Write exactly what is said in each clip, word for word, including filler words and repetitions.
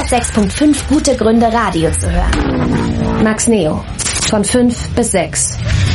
hundertsechs Komma fünf Gute Gründe Radio zu hören. Max Neo. Von fünf bis sechs.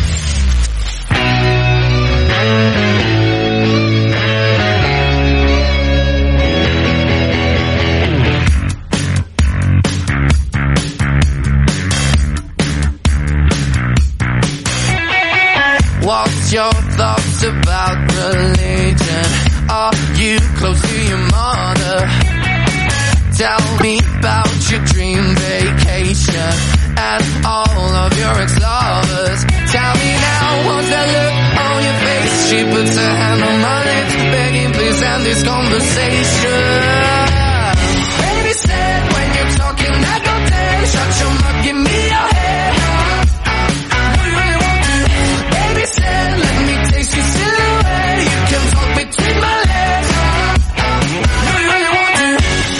What's your thoughts about religion? Are you close to your mother? Tell me about your dream vacation and all of your ex-lovers. Tell me now, what's that look on your face? She puts her hand on my lips, begging please end this conversation. Baby said when you're talking I go dead. Shut your mouth, give me your head. Said, let me taste your silhouette. You can talk between my legs. No, you really want to.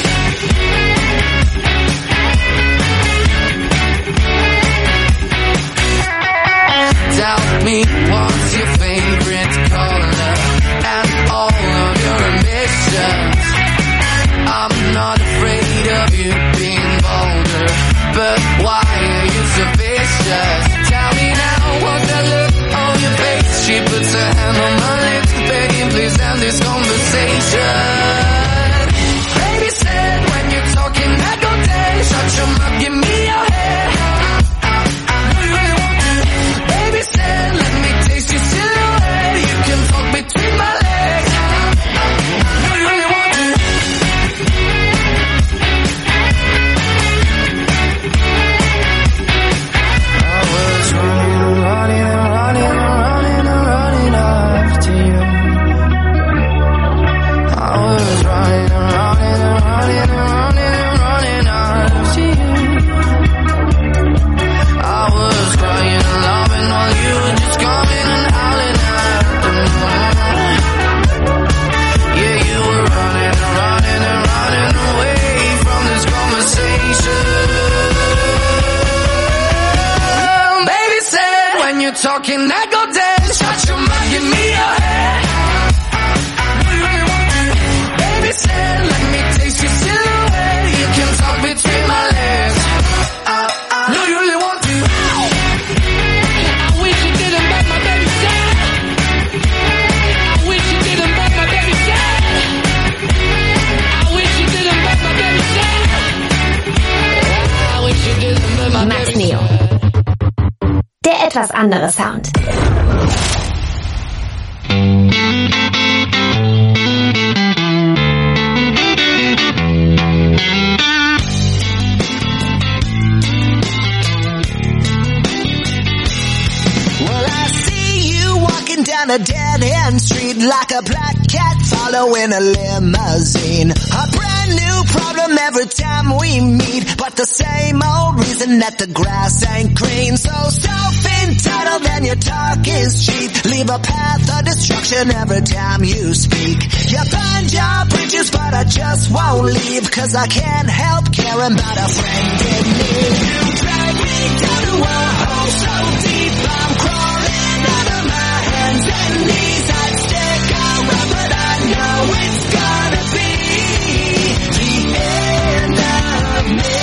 Tell me what's your favorite color and all of your ambitions. I'm not afraid of you being vulgar, but why are you so vicious? Tell me now, what's that look on your face? She puts her hand on my lips, begging please end this conversation. Baby said when you're talking I go dead. Shut your mouth, give me your head. No, you really want to. Baby said let me taste your silhouette. You can talk between my legs. No, you really want to. I was running, running, running, running, running after you. I was running, running, running, running, running after you. I was crying and loving while you were just coming and howling after me. Yeah, you were running and running and running away from this conversation. Baby said when you're talking I go dead. Shut your mouth, give me your head. No, you really want to. Baby said let me taste your silhouette. You can talk between my legs. No, you really want to. I wish you didn't back my baby said. I wish you didn't back my baby said. I wish you didn't back my baby said. I wish you didn't back my Max baby Neo. said. Der etwas andere Sound. Well, I see you walking down a dead-end street like a black cat following a limousine. A brand new problem every time we meet, but the same old reason that the grass ain't green. So self-entitled and your talk is cheap. Leave a path of destruction every time you speak. You burn your bridges, but I just won't leave, cause I can't help caring about a friend in need. You drag me down to a hole so deep, I'm crawling out of my hands and knees. I'd stick around, but I know it's gonna be the end of me.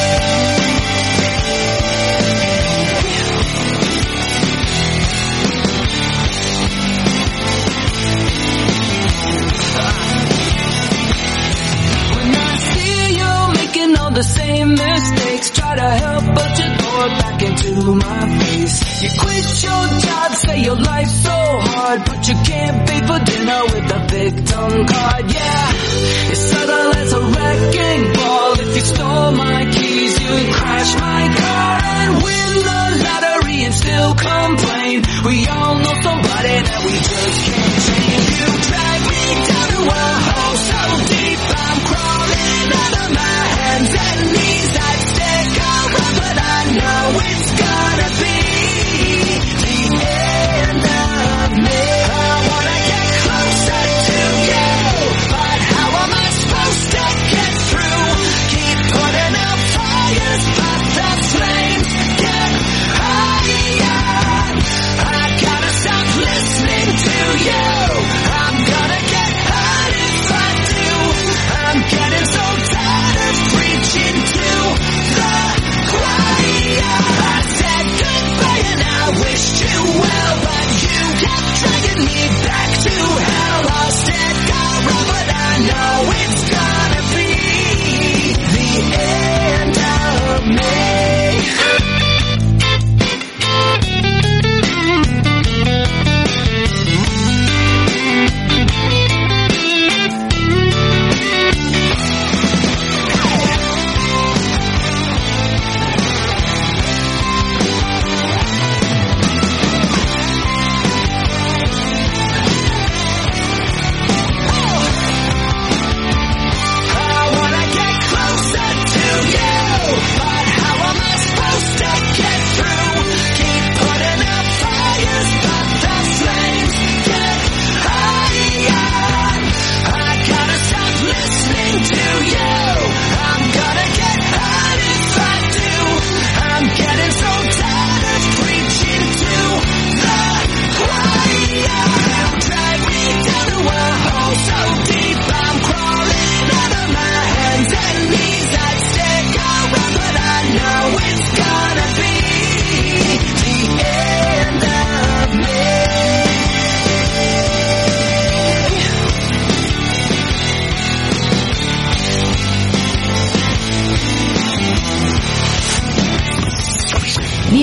When I see you making all the same mistakes, try to help but you throw it back into my face. You quit your job, say your life's so hard, but you can't pay for dinner with a victim card. Yeah, you're subtle as a wrecking ball. If you stole my keys, you'd crash my car and win the lottery and still complain. We all know somebody that we just can't change. You drag me down to a hole so deep, I'm crawling out of my hands and knees. I'd stick around, but I know it's gonna be the end of me. I wanna get closer to you, but how am I supposed to get through? Keep putting out fires, but the flames get higher. I gotta stop listening to you.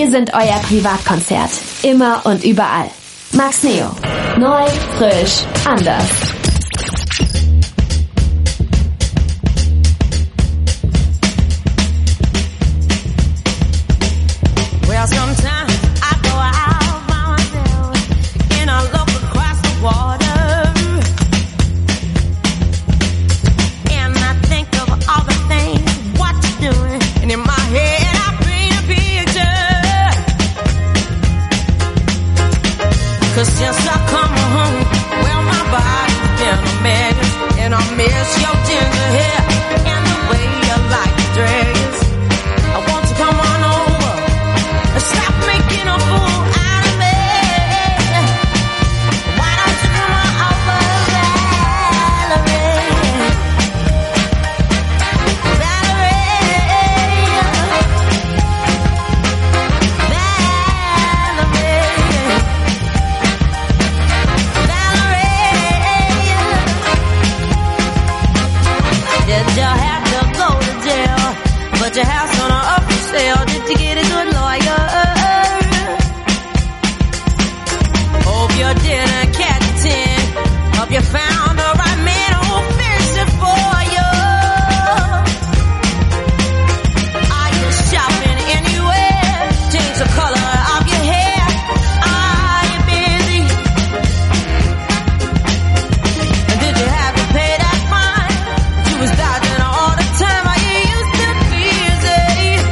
Wir sind euer Privatkonzert. Immer und überall. Max Neo. Neu, frisch, anders. Well, sometimes I go out by myself and I look across the water and I think of all the things what you're doing, and in my head I paint a picture. 'Cause since I come home, well, my body's been a mess, and I miss your ginger hair and the way you like to dress. I want to come on over. Stop making a fool out of me. Why don't you come on over, Valerie? Valerie. Valerie. Did you have to go to jail? But your house on a up for sale. Did you get a good lawyer? Hope you didn't catch a tin. Hope you found the right man who'll fix it for you. Are you shopping anywhere? Change the color of your hair. Are you busy? And did you have to pay that fine? You was dodging all the time. Are you used to busy?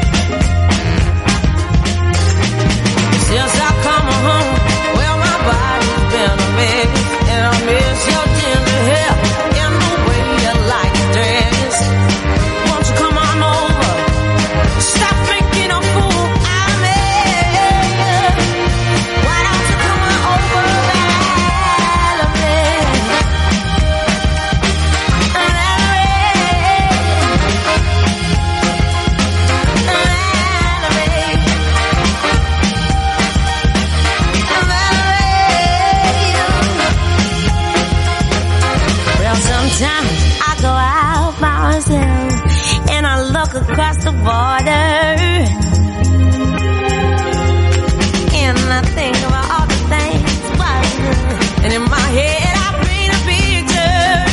Since I come home, well, my body's been a mess, and I miss your ginger hair and the way you like to dress. Won't you come on over? Stop making a fool out of me. Why don't you come on over, Valerie? Well, sometimes I go out by myself and I look across the border and I think about all the things what I do. And in my head I paint a picture.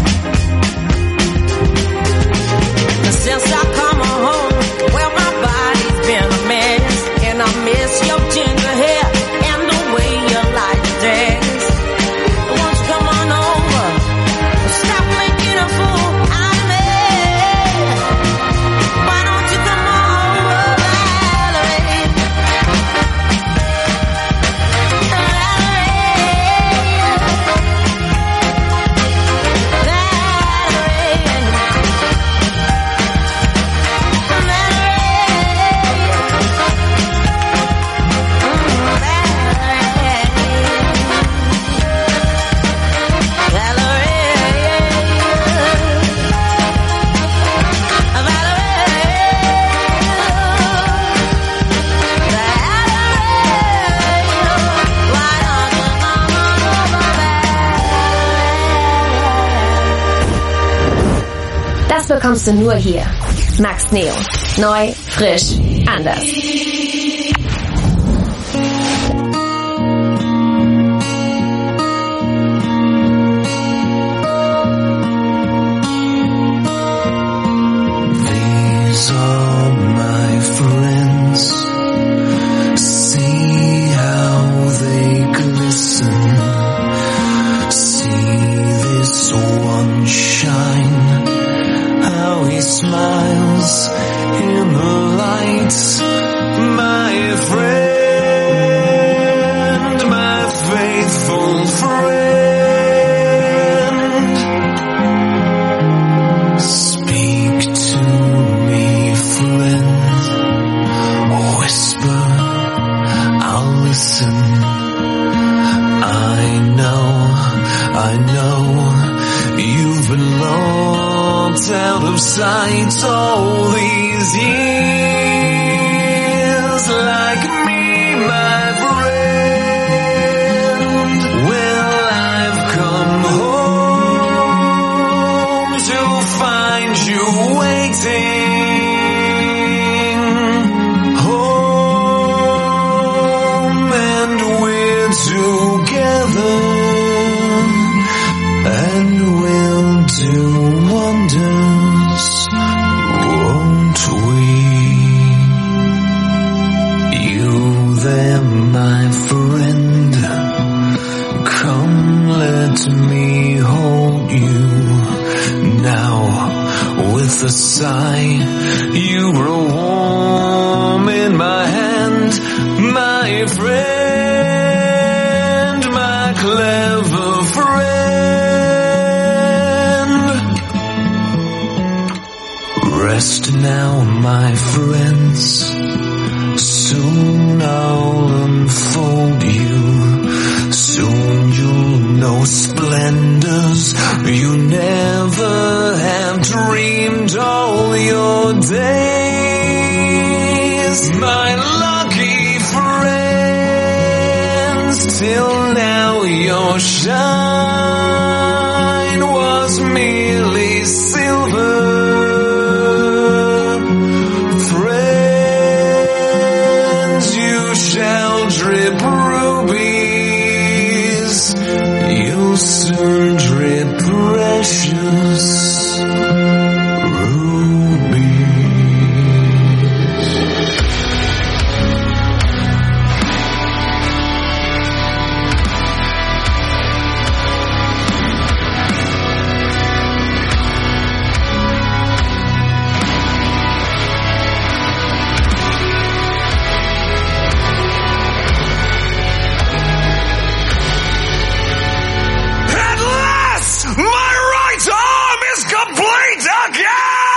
And since I come home, well, my body's been a mess, and I miss your ginger hair and the way you like to dress. Won't you come on over? Stop making a fool out of me. Why don't you come on over, Valerie? Das bekommst du nur hier. Max Neo. Neu, frisch, anders. These are my friends. See how they glisten. See this one shine. How he smiles in the lights. My friend, my faithful friend. Speak to me, friend. Whisper, I'll listen. I know, I know, you've been lost out of sight all these years. Like me, my friend. Well, I've come home to find you waiting. Home my friend, come let me hold you. Now, with a sigh, you grow warm in my hand, my friend, my clever friend. Rest now, my friends, soon I'll unfold you. Soon you'll know splendors you never have dreamed all your days. My lucky friends, till now your shine was merely silver. Friends, you shall drip rubies, you'll soon drip precious rubies. At last, my right arm is complete again!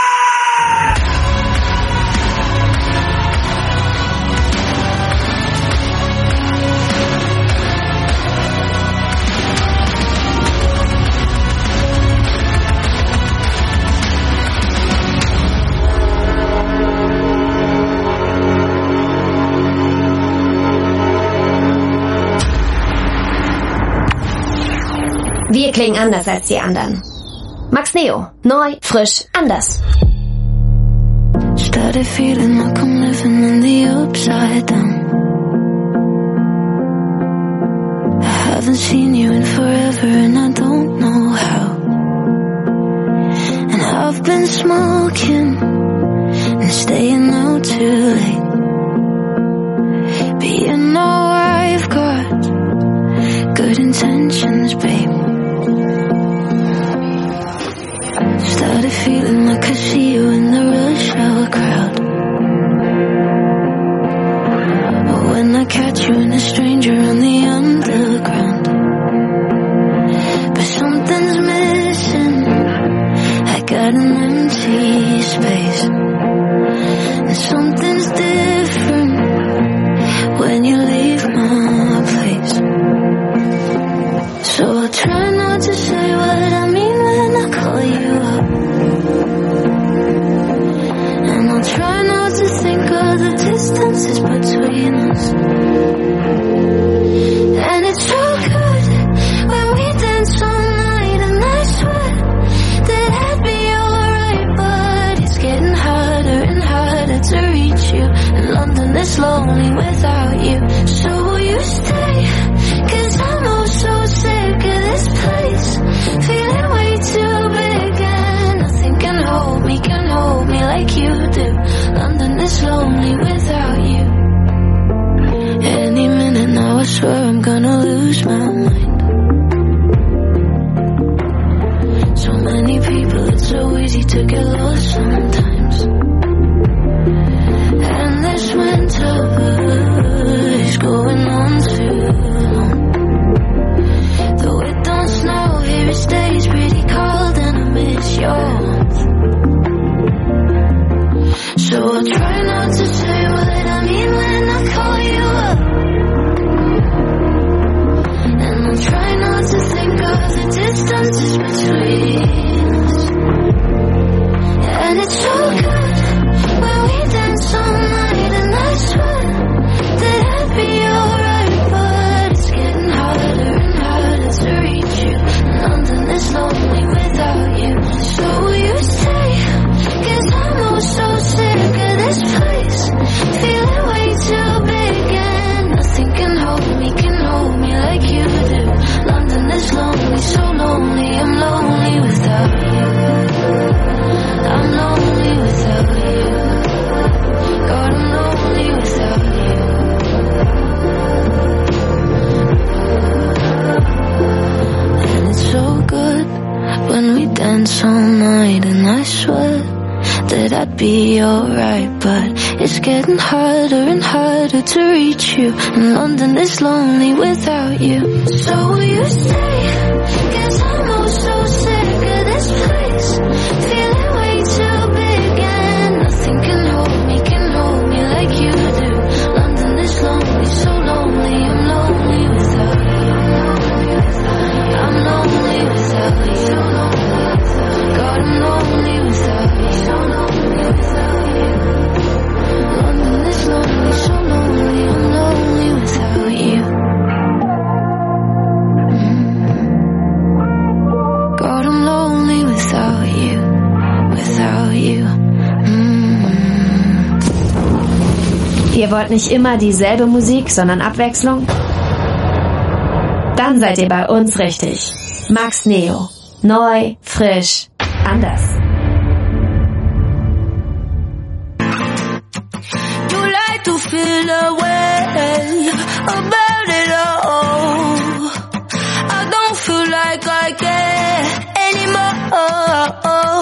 Wir klingen anders als die anderen. Max Neo. Neu, frisch, anders. Started feeling like I'm living in the upside down. I haven't seen you in forever and I don't know how. And I've been smoking and staying out too late. But you know I've got good intentions, babe. Started feeling like I see you in the rush hour crowd. But when I catch you and a stranger on the underground. But something's missing, I got an empty space. And something's different when you leave my place. So I'll try not to say what I mean when I call you up. And I'll try not to think of the distances between us. And it's so good when we dance all night. And I swear that I'd be alright, but it's getting hard. be alright, but it's getting harder and harder to reach you, and London is lonely without you. So will you stay? 'Cause I'm oh so sick of this place, feeling way too big, and nothing can hold me, can hold me like you do. London is lonely, so lonely, I'm lonely without you. I'm lonely without you. So lonely without you. God, I'm lonely without you. So lonely without you. London is lonely, so lonely, I'm lonely without you. God, I'm lonely without you, without you. Mm. Ihr wollt nicht immer dieselbe Musik, sondern Abwechslung? Dann seid ihr bei uns richtig. Max Neo. Neu, frisch, anders. You like to feel away about it all. I don't feel like I care anymore.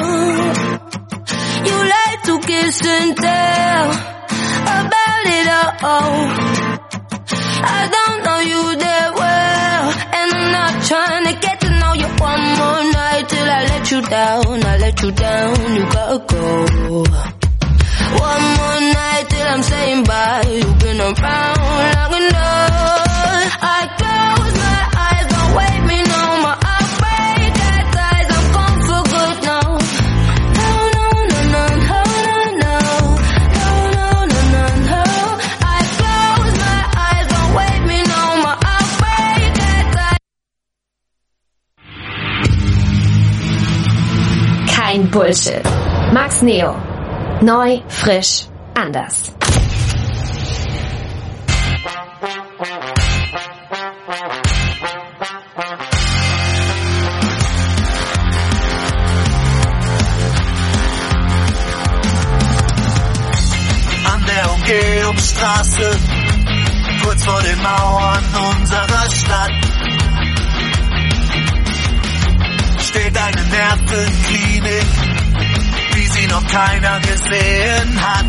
You like to kiss and tell about it all. I don't know you that well, and I'm not trying to get to know you one more night till I let you down. I let you down, you gotta go. One more night till I'm saying bye. You've been around long enough. I close my eyes, don't wake me no more. I break that ties, I'm gone for good now. No, no, no, no, no, no, no, no, no, no, no. I close my eyes, don't wake me no more. I break that ties. Kein Bullshit. Max Neo. Neu, frisch, anders. An der Umgehungsstraße, kurz vor den Mauern unserer Stadt, steht eine Nervenklinik, wie sie noch keiner gesehen hat.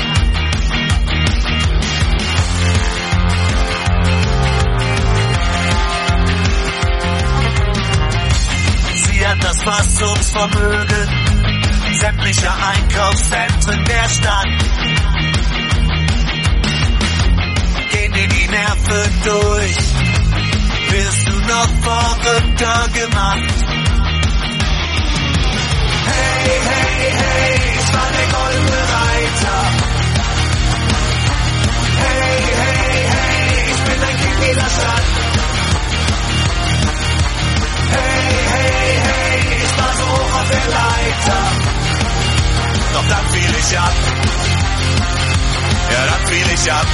Sie hat das Fassungsvermögen sämtlicher Einkaufszentren der Stadt. Gehen dir die Nerven durch, wirst du noch verrückter gemacht. Hey, hey, hey, ich war der goldene Reiter. Hey, hey, hey, ich bin ein Kind dieser Stadt. Hey, hey, hey, ich war so hoch auf der Leiter. Doch dann fiel ich ab. Ja, dann fiel ich ab.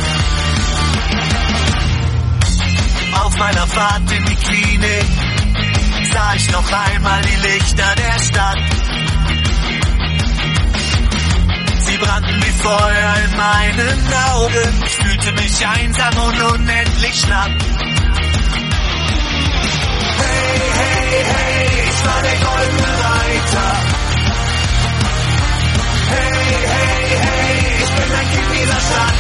Auf meiner Fahrt in die Klinik sah ich noch einmal die Lichter der Stadt. Sie brannten wie Feuer in meinen Augen. Ich fühlte mich einsam und unendlich schlapp. Hey, hey, hey, ich war der goldene Reiter. Hey, hey, hey, ich bin ein Kind dieser Stadt.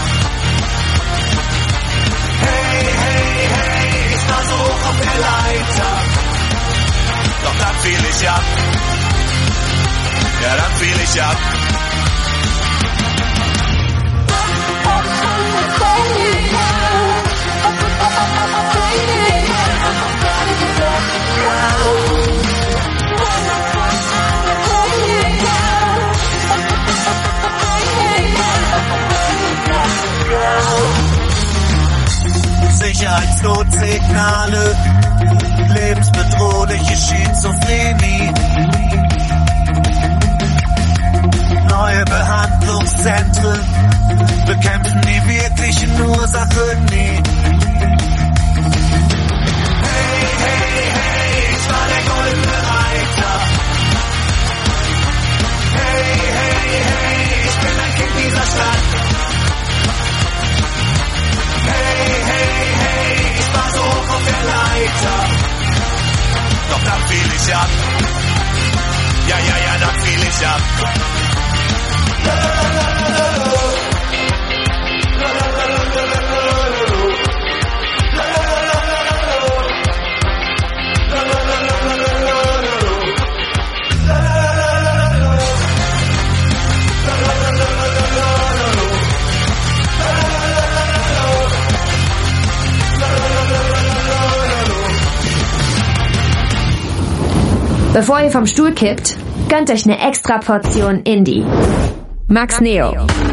Hey, hey, hey, ich war so hoch auf der Leiter. Doch dann fiel ich ab. Ja, dann fiel ich ab. Sicherheitsnotsignale, lebensbedrohliche Schizophrenie, neue Behandlungszentren bekämpfen die wirklichen Ursachen nie. Hey, hey, hey, ich war der goldene Reiter. Hey, hey, hey, ich bin ein Kind dieser Stadt. Hey, hey, hey, ich war so hoch auf der Leiter. Doch dann fiel ich ab. Ja, ja, ja, dann fiel ich ab. Bevor ihr vom Stuhl kippt, gönnt euch eine extra Portion Indie. Max Neo.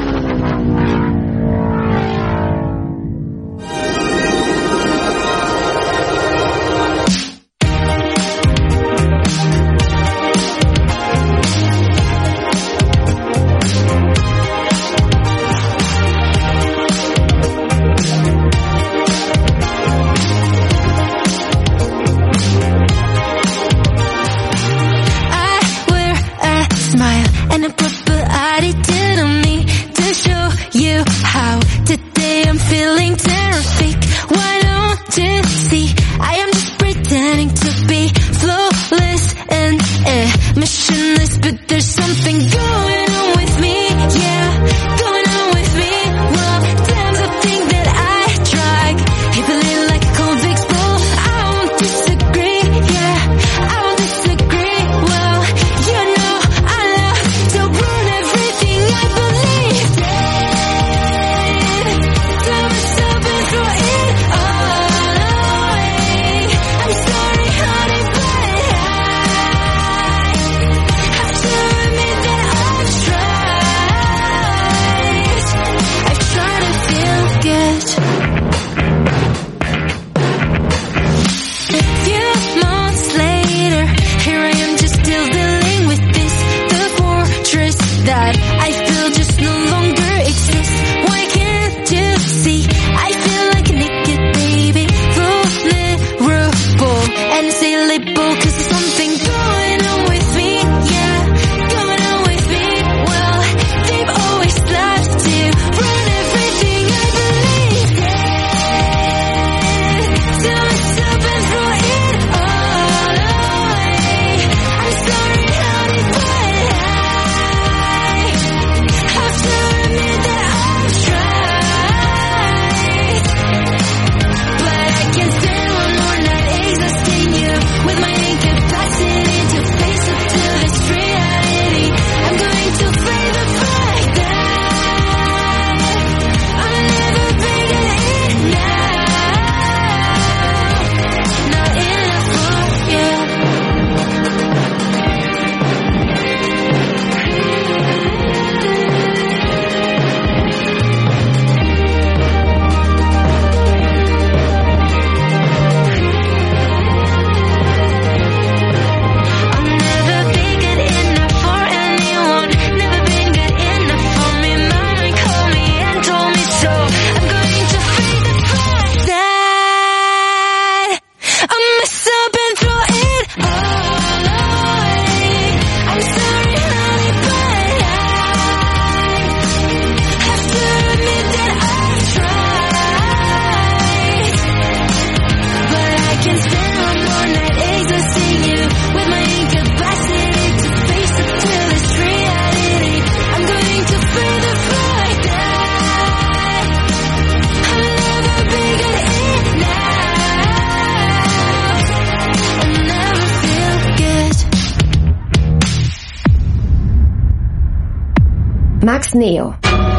Max Neo.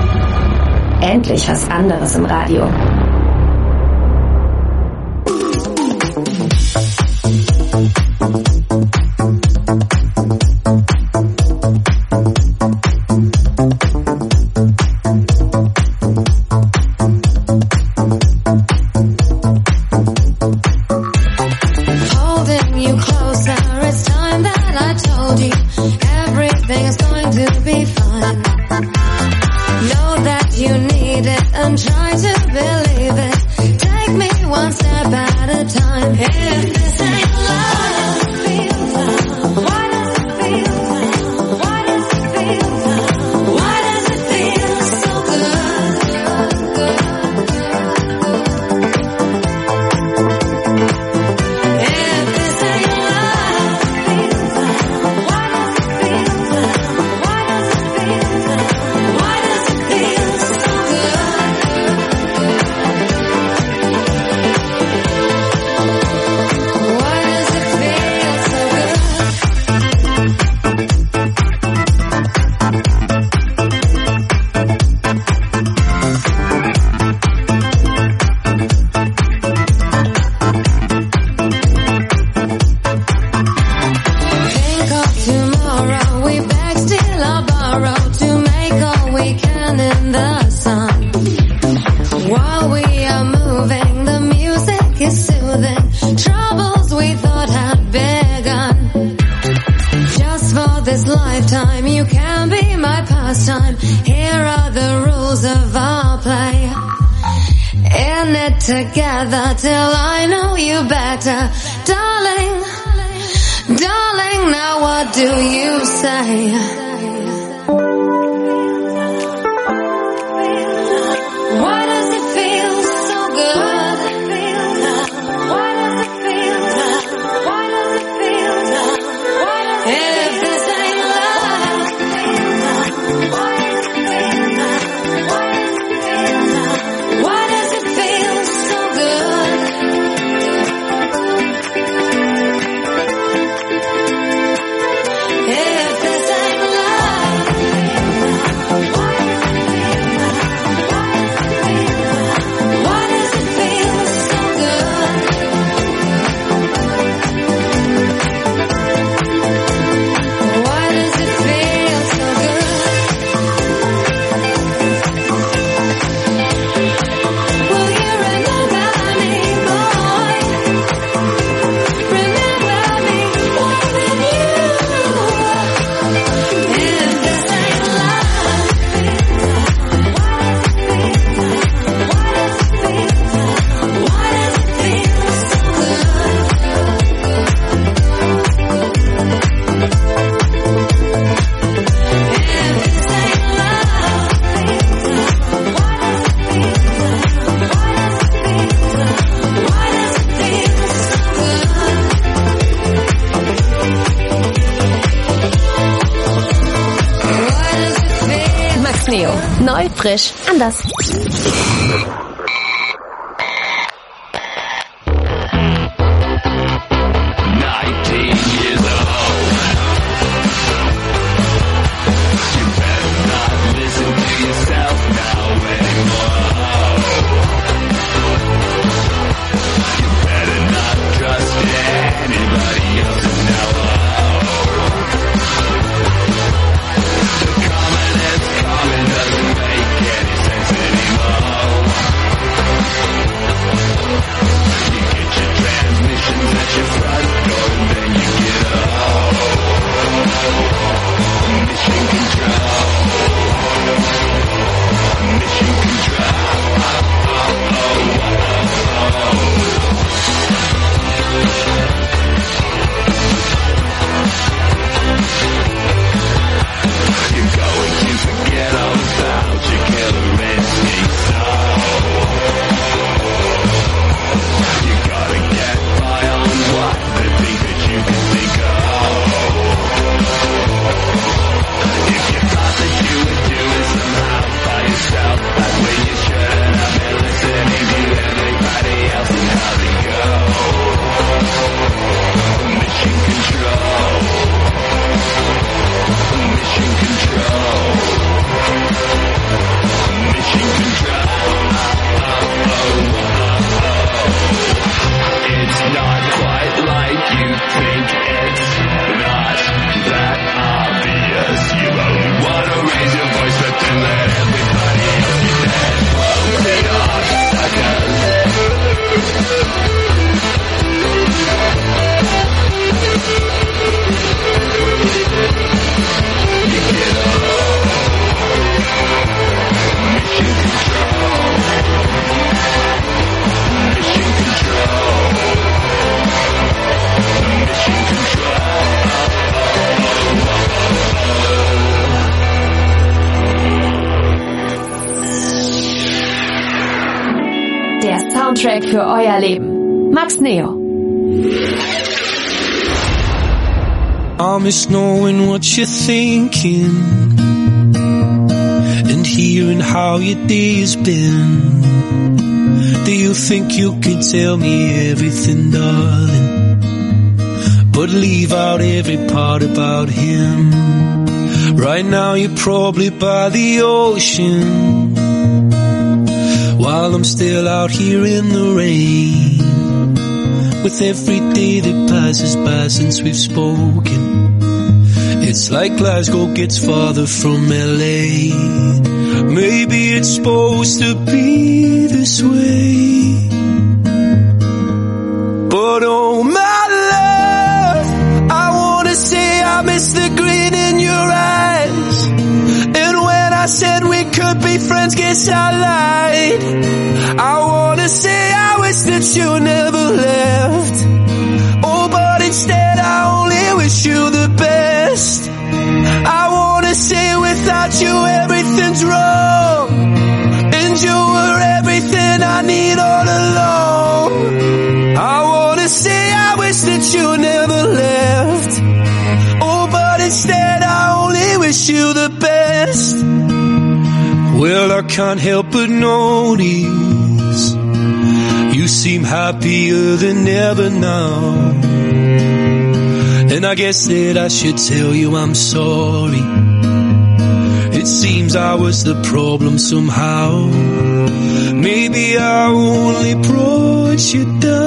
Endlich was anderes im Radio. Try to believe it. Take me one step at a time. Hey. this lifetime, you can be my pastime. Here are the rules of our play. In it together till I know you better. Darling, darling, now what do you say? Why does it feel so good? Why does it feel? Why does it feel? Why does it feel? If this ain't love, why does it feel? Why does it feel so good? If this ain't love, why does it feel so good? Why does it feel so good? Will you remember me, boy? Remember me more than you. If this ain't love, why does it feel? Why does it feel so good? If this ain't love, why does it feel? Why does it feel so good? Why does it feel? Max Neo. Neu, frisch, anders. nineteen years old. You better not listen to yourself now anymore. You better not trust anybody else now. The common that's common doesn't make any sense anymore. You get your transmissions at your front door and then you get home. Mission control. Mission You're going to forget all about your killer instinct soul. You gotta get by on what they think that you can think of. If you thought that you would do it somehow by yourself, that's where you shouldn't have been listening to everybody else and how they go. Mission control. Mission control. Mission control. It's not quite like you think, it's not that obvious. You only wanna raise your voice, but then let everybody else be dead. They are suckers. You get up. Mission control. Mission control. Mission control. Der Soundtrack für euer Leben. Max Neo. I miss knowing what you're thinking and hearing how your day's been. Do you think you could tell me everything, darling, but leave out every part about him? Right now you're probably by the ocean, while I'm still out here in the rain. With every day that passes by since we've spoken, it's like Glasgow gets farther from L A. Maybe it's supposed to be this way, but oh my love, I wanna say I miss the grin in guess I lied. I wanna say I wish that you never left. Oh, but instead I only wish you the best. I wanna say without you everything's wrong, and you were everything I need all along. I wanna say I wish that you never left. Oh, but instead I only wish you the best. Well, I can't help but notice you seem happier than ever now. And I guess that I should tell you I'm sorry. It seems I was the problem somehow. Maybe I only brought you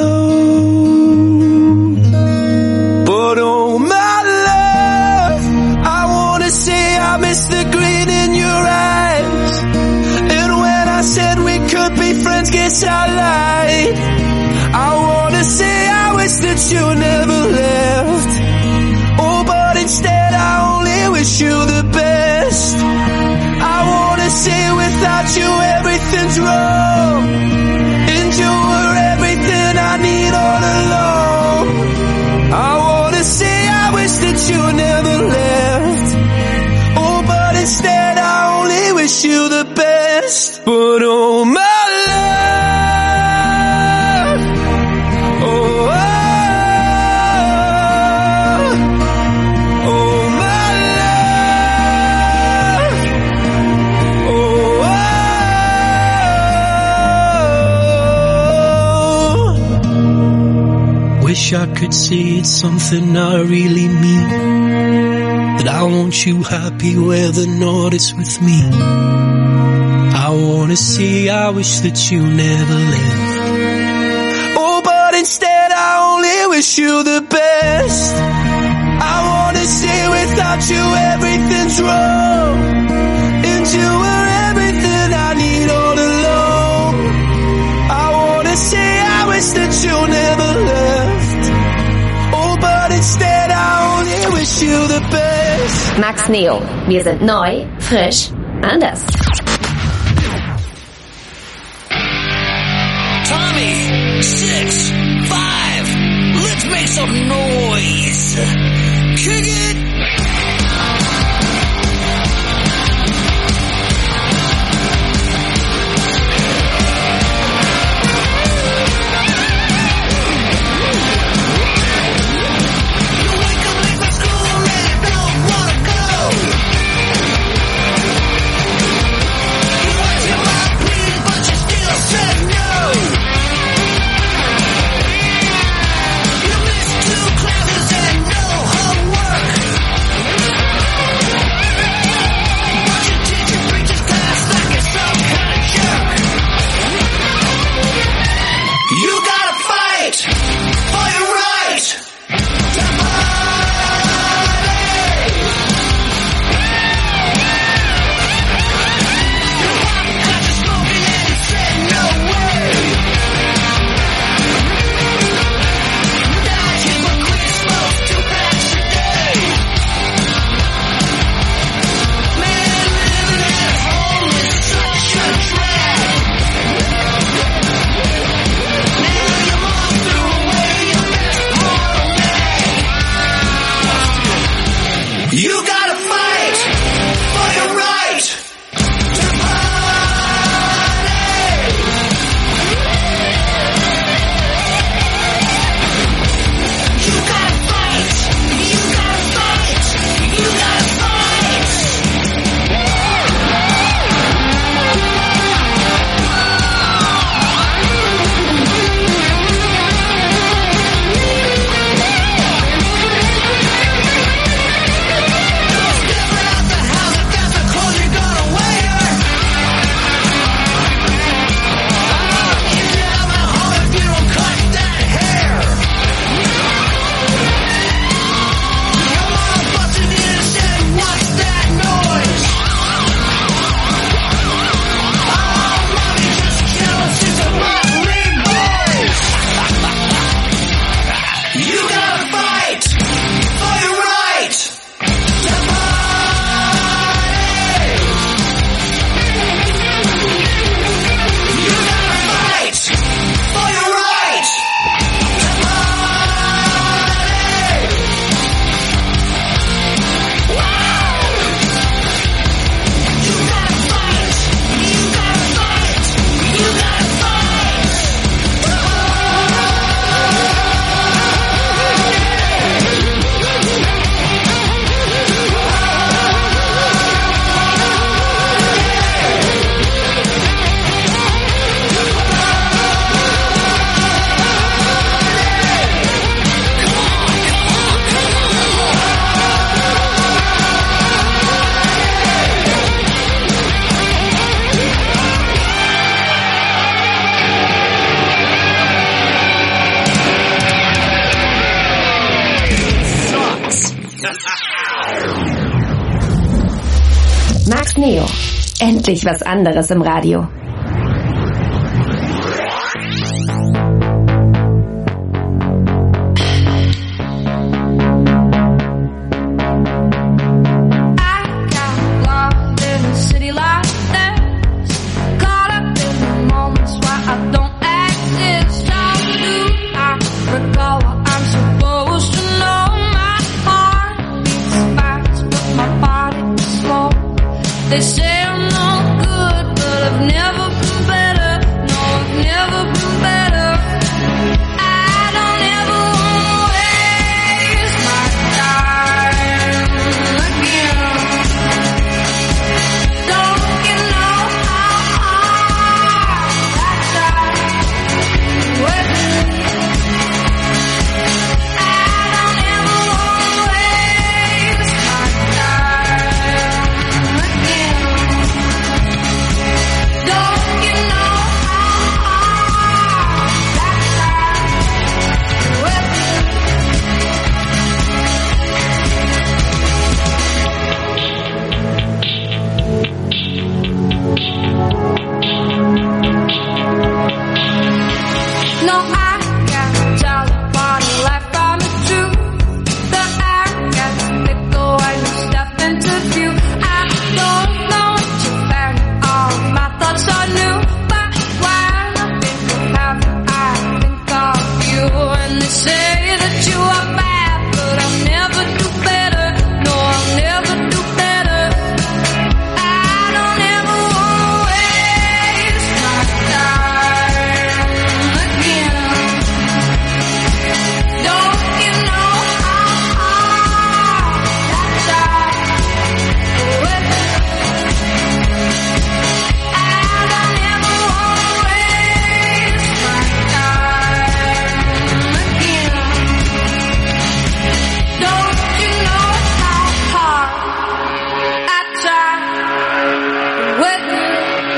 down. But oh my love, I wanna say I miss the grin in your eyes. And when I said we could be friends, guess I lied. I wanna say I wish that you never left. Oh, but instead I only wish you the best. I wanna say without you everything's wrong, and you were everything I need all along. I wanna say I wish that you never left. Oh, but instead I only wish you the best. But oh my love, oh, oh, oh my love, oh, oh. Wish I could say it's something I really mean, that I want you happy whether or not it's with me. I wanna say I wish that you never left. Oh, but instead I only wish you the best. I wanna say without you everything's wrong, and you were everything I need all along. I wanna say I wish that you never left. Oh, but instead I only wish you the best. Max Neo. Wir sind neu, frisch, anders. Tommy, six, five, let's make some noise. Kick it. You wake up late for school and you don't wanna go. You watch your mouth bleed, but you still said no. You missed two classes and no homework. Endlich was anderes im Radio. They say I'm no good, but I've never been better. No, I've never been better. I don't ever wanna waste my time again. Don't you know how hard I tried with you? I don't ever wanna waste my time again. Don't you know how hard I tried with you? No, I can't tell apart a life from the truth. The I can't pick the way you step into view. I don't know what you found. All my thoughts are new, but when I think of heaven, I think of you. And they say that you are bad, but I'll never do better. No, I'll never do better. I don't ever wanna waste my time again. Don't you know how hard I tried with you? I don't ever wanna waste my time again. Don't you know how hard I tried with you?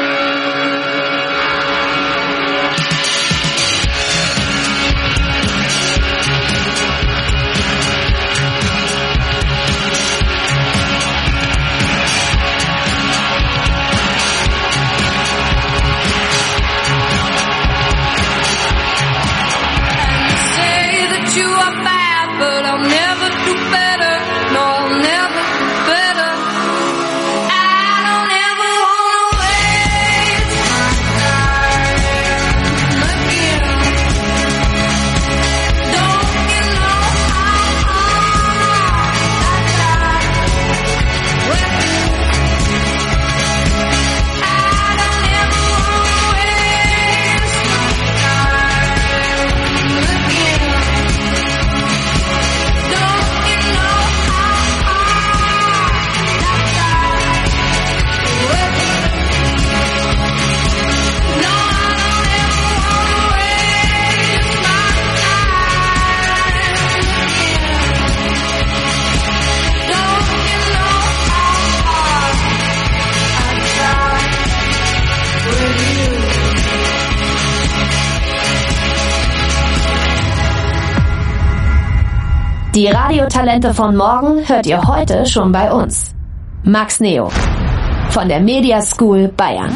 Say that you are bad, but I'll never do better. No, I'll never do better. I don't ever wanna waste my time again. Don't you know how hard I tried with you? I don't ever wanna waste my time again. Don't you know how hard I tried with you? No, I don't ever wanna waste my time again. Don't you know how hard I tried with you? Die Radiotalente von morgen hört ihr heute schon bei uns. Max Neo von der Media School Bayern.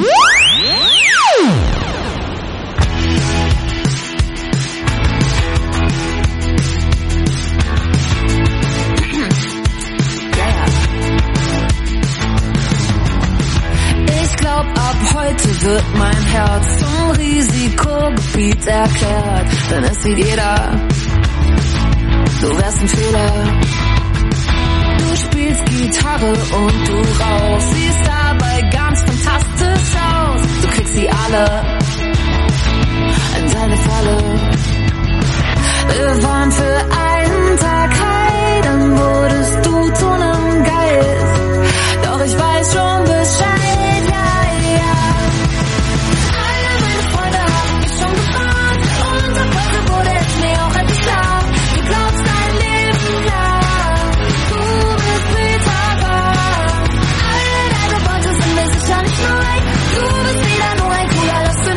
Ich glaub, ab heute wird mein Herz zum Risikogebiet erklärt. Denn es sieht jeder, du wärst ein Fehler. Du spielst Gitarre und du rauchst, siehst dabei ganz fantastisch aus. Du kriegst sie alle in deine Falle. Wir waren für einen Tag high, dann wurdest du zu nem Geist. Doch ich weiß schon Bescheid, ja, ja. Alle meine Freunde haben mich schon gefragt und ab heute wurde es mir auch endlich klar. Du glaubst dein Leben lang, du bist Peter Pan. Alle deine Worte sind mir sicher nicht neu. Du bist wieder nur ein cooler Last für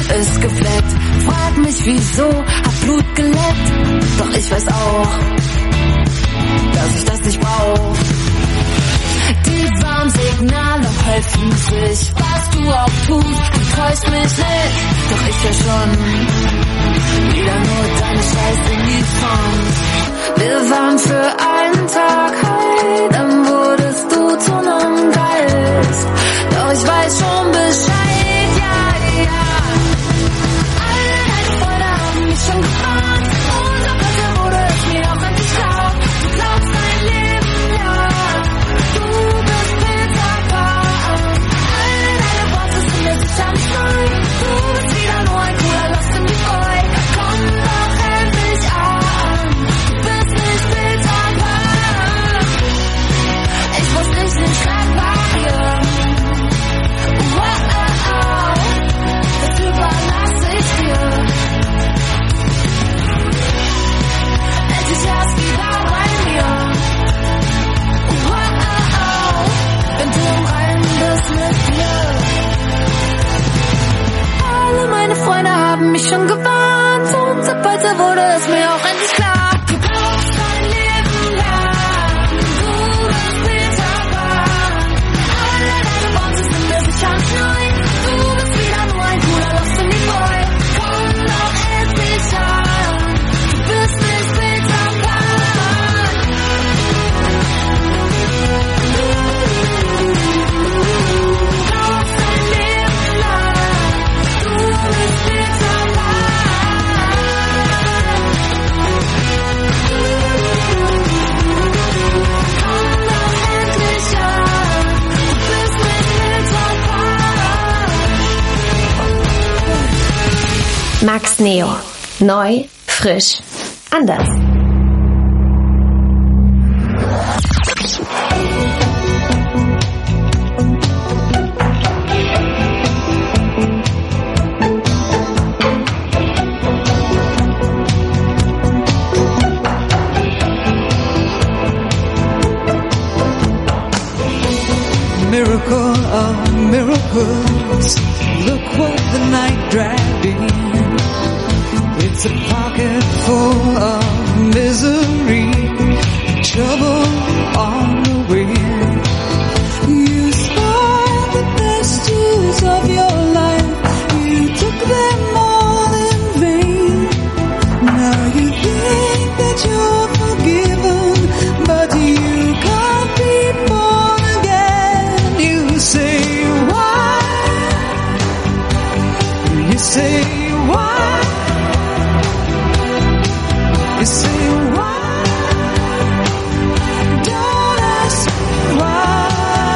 ist gefleckt. Frag mich wieso, hab Blut geleckt. Doch ich weiß auch, dass ich das nicht brauch. Die Warnsignale helfen sich, was du auch tust, enttäuscht mich nicht. Doch ich hör schon wieder nur deine Scheiß in die Songs. Wir waren für einen Tag high, dann wurdest du zu nem Geist. Doch ich weiß schon Bescheid, ja, ja. Alle deine Freunde haben mich schon gewarnt. Und auch heute wurde es mir auch endlich klar. Du glaubst dein Leben, ja. Du bist Peter Pan. Alle deine Worte sind mir sicher nicht neu. Du bist wieder nur ein cooler Lost in die Freu. Komm doch endlich an. Du bist nicht Peter Pan. Ich muss nicht den Schlag variieren. Wow, das überlasse ich dir. Endlich erst wieder bei mir. Wow, wenn du im Reinen bist mit mir. Alle meine Freunde haben mich schon gewarnt. Und ab heute wurde es mir auch endlich klar. Du brauchst dein Leben lang. Du bist Peter Pan. Alle deine Worte sind mir sicher nicht neu. Du bist wieder nur ein cooler Lost in die Boy. Komm doch endlich an. Du bist nicht Peter Pan. Du brauchst dein Leben lang. Du bist Peter Pan. Komm doch endlich an. Du bist nicht Peter Pan. Max Neo. Neu, frisch, anders. Miracle of miracles, look what the night dragged in. It's a pocket full of misery, trouble on the way. You spoiled the best years of your life, you took them all in vain. Now you think that you're forgiven, but you can't be born again. You say why? You say why? You say why? Don't ask me why.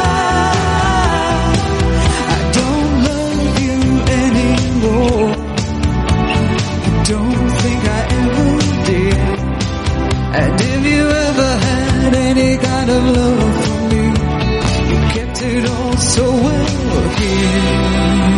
I don't love you anymore. I don't think I ever did. And if you ever had any kind of love for me, you kept it all so well here.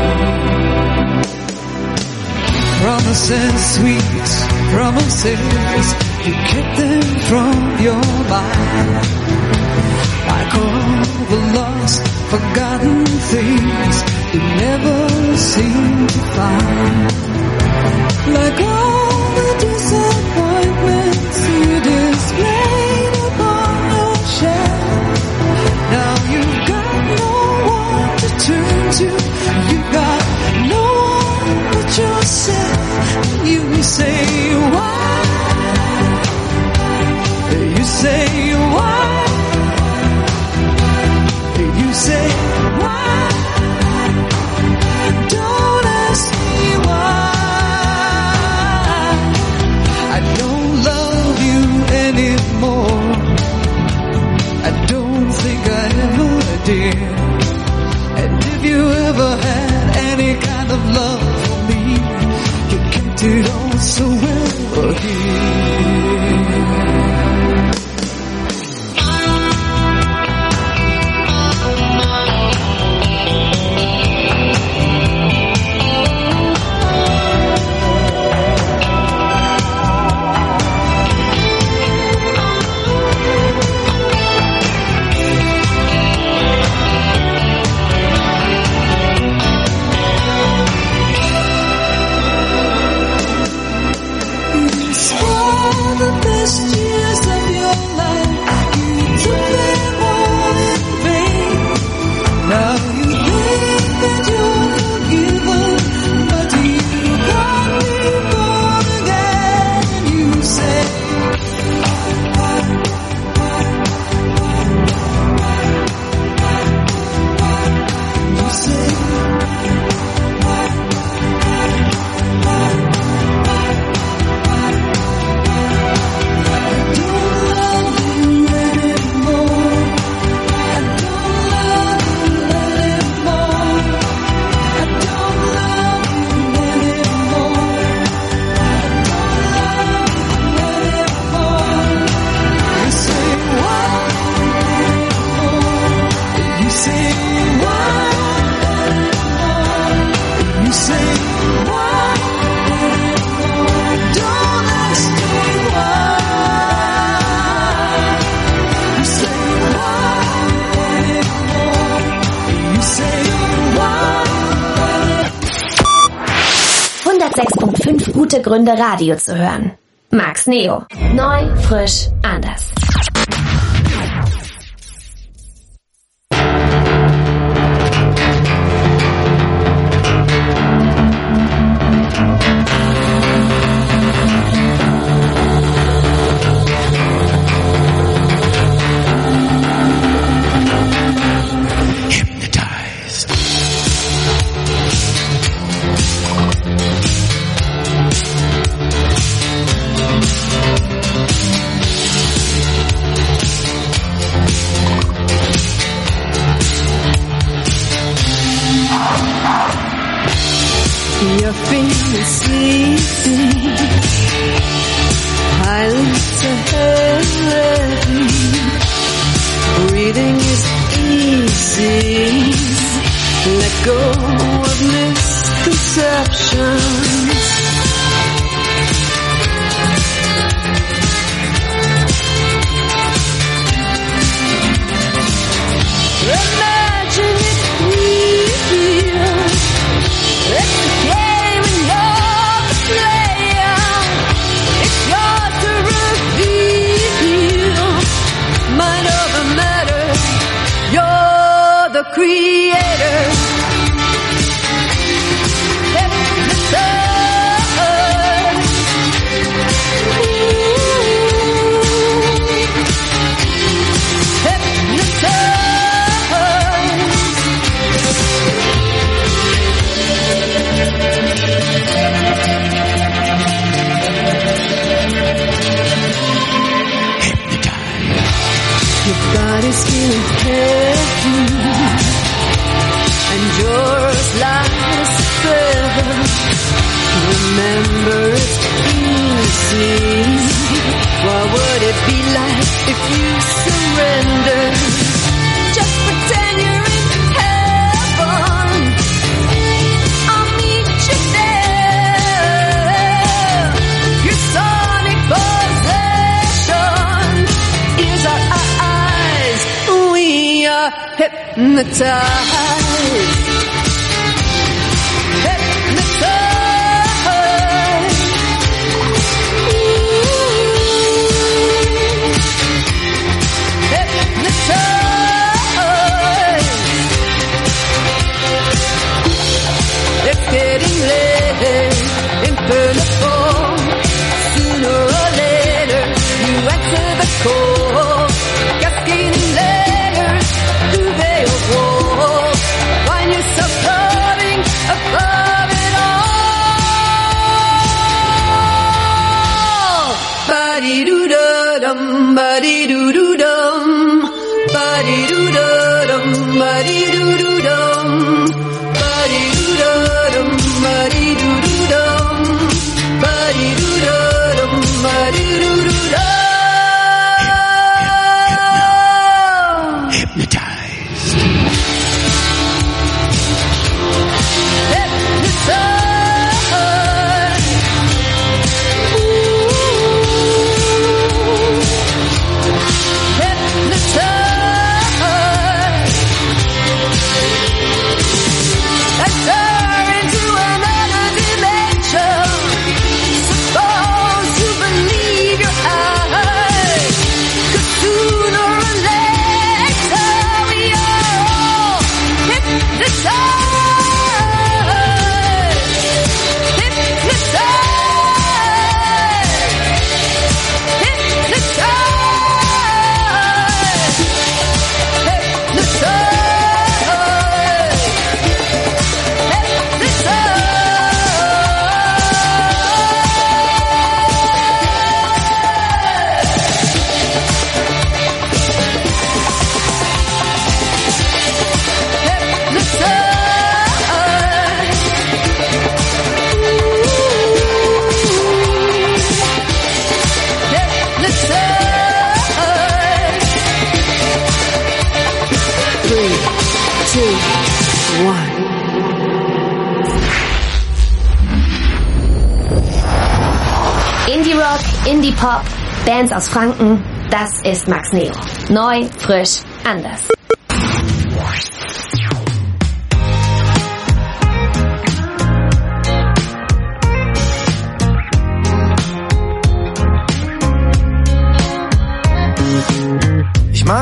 Promises, sweet promises, you kept them from your mind. Like all the lost, forgotten things you never seem to find. Like all the disappointments you displayed upon your shelf. Now you've got no one to turn to, you've got no one but yourself. You say why? You say why? You say why? Don't ask me why. I don't love you anymore. I don't think I ever did. And if you ever had any kind of love for me, you kept it all so well here. gute Gründe, Radio zu hören. Max Neo. Neu, frisch, anders. You're feeling sleepy, eyelids are heavy, breathing is easy, let go of misconceptions. Imagine it real. It's a game and you're the player. It's yours to reveal. Mind over matter. You're the creator. Hypnotized. Your body's feeling heavy, and yours like a feather. Remember, it's easy. What would it be like if you surrender? Just pretend you're in heaven. I'll meet you there. Your sonic possession is our eyes. We are hypnotized. Hypnotized. Ooh. Hypnotized. It's getting late, infinite form. Sooner or later, you answer the call. Cascading layers, duvet of war. Find yourself floating above it all. Ba-dee-doo-da-dum, ba-dee-doo-doo-dum. Ba-dee-doo-da-dum, ba-dee-doo-doo-dum. Ba-dee-doo-da-dum, ba-dee-doo-doo-dum. Ba-dee-doo-da-dum, ba-dee-doo-doo-dum. Hypnotized. Hypnotized. Ooh. Hypnotized. Enter into another dimension. Suppose you believe your eyes. 'Cause sooner or later we are all hypnotized. Hypnotized. Hypnotized. Three, two, one. Indie Rock, Indie Pop, Bands aus Franken, das ist Max Neo. Neu, frisch, anders.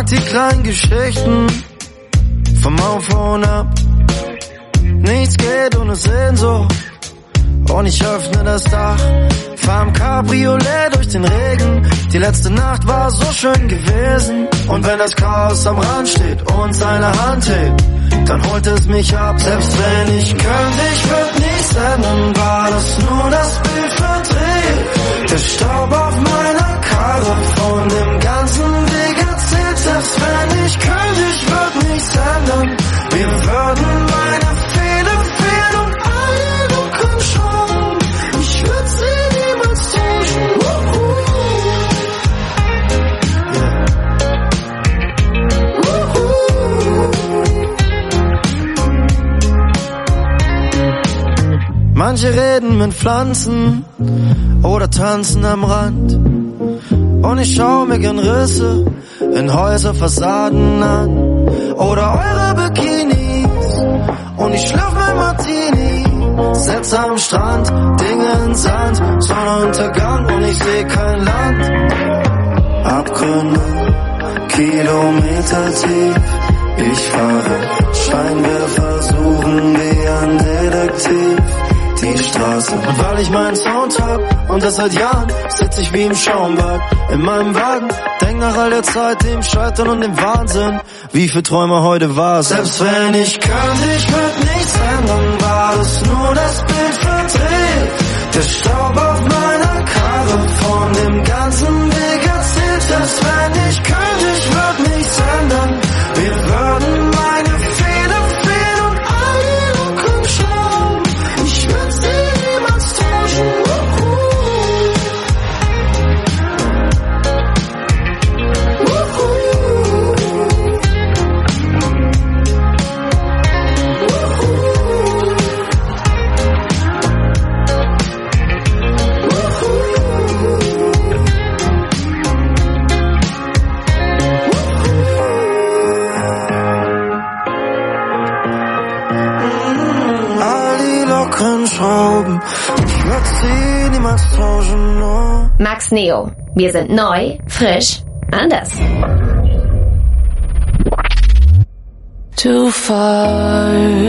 mag die kleinen Geschichten vom Aufhauen ab. Nichts geht ohne Sehnsucht. Und ich öffne das Dach, fahr im Cabriolet durch den Regen. Die letzte Nacht war so schön gewesen. Und wenn das Chaos am Rand steht und seine Hand hebt, dann holt es mich ab. Selbst wenn ich könnte, ich würd nichts ändern, war das nur das Bild verdreht. Der Staub auf meiner Karre von dem ganzen Weg erzählt. Selbst wenn ich könnte, ich würd nichts ändern. Wir würden meine Fehler fehlen und alle dunklen Schauen. Ich würd sie niemals täuschen. Wuhu. Yeah. Manche reden mit Pflanzen oder tanzen am Rand. Und ich schau mir gern Risse in Häuserfassaden an. Oder eure Bikinis. Und ich schlürf mein Martini. Setz am Strand, Dinge in Sand. Sonnenuntergang und ich seh kein Land. Abgründe, Kilometer tief. Ich fahre Scheinwerfer suchen wie ein Detektiv. Die Straße. Und weil ich meinen Sound hab und das seit Jahren, sitz ich wie im Schaumbad in meinem Wagen. Denk nach all der Zeit, dem Scheitern und dem Wahnsinn, wie für Träume heute war. Selbst wenn ich könnte, ich würd nichts ändern, war es nur das Bild verdreht. Der Staub auf meiner Karre von dem ganzen Weg erzählt. Selbst wenn ich könnte, ich würd nichts ändern. Wir würden meine Fehler fehlen und alle Lücken schauen. Ich würd sie niemals täuschen. Schrauben. Ich würd sie niemals tauschen, no. Max Neo. Wir sind neu, frisch, anders. Too far,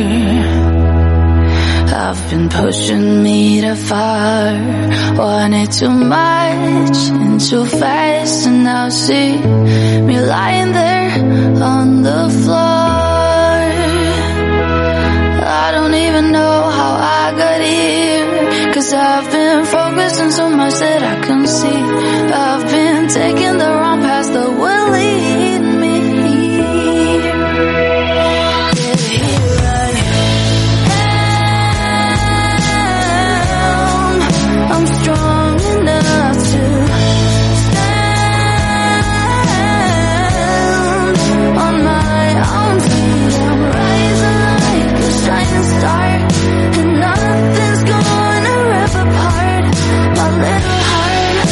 I've been pushing me to far. Wanted too much and too fast, and now see me lying there on the floor. I don't even know how I got here, 'cause I've been focusing so much that I can see. I've been taking the wrong path that will lead me here. Yeah, here I am. I'm strong enough to stand on my own feet. I'm rising like a shining star, and nothing's gonna rip apart my little heart.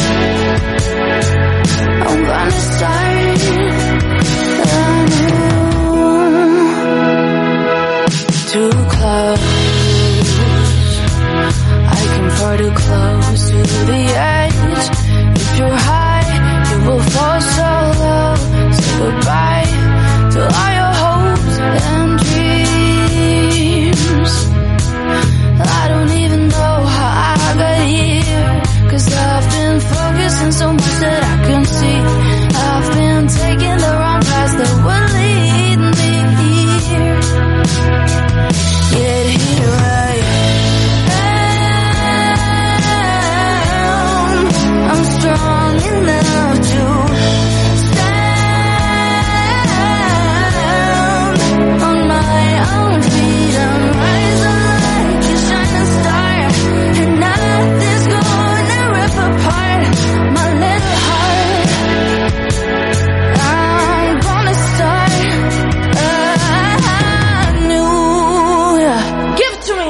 I'm gonna start anew. Too close, I came far too close to the edge. If you're high, you will fall so low. Say goodbye to all your hopes and dreams. I don't even know how I got here, 'cause I've been focusing so much that I can see. I've been taking the wrong path that will lead me here. Yet here I am. I'm strong enough to stand on my own feet. I'm rising like a shining star, and nothing's gonna rip apart my little heart. I'm gonna start anew. Give it to me.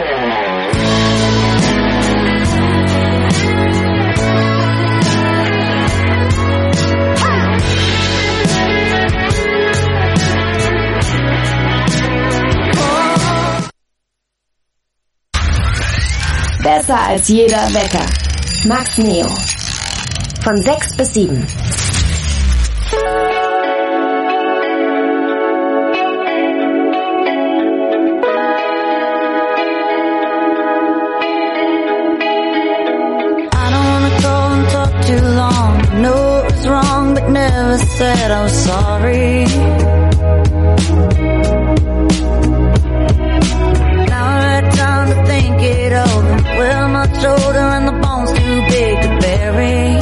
Besser als jeder Wecker. Max Neo. Von sechs bis sieben. never said I'm sorry. Now I had time to think it over. Well, my shoulder and the bones too big to bury.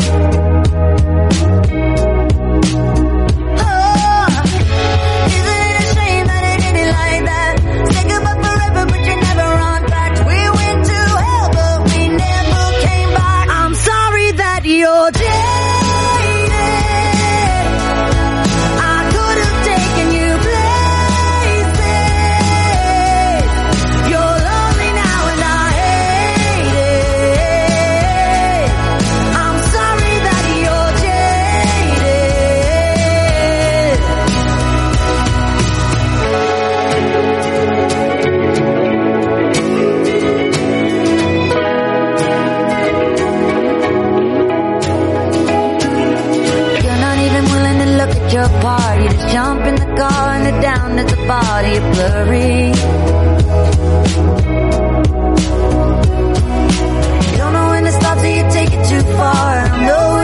You're jaded. I could have taken you places. You're lonely now and I hate it. I'm sorry that you're your part, you just jump in the car and you're down at the body, you're blurry. You don't know when to stop till you take it too far. I know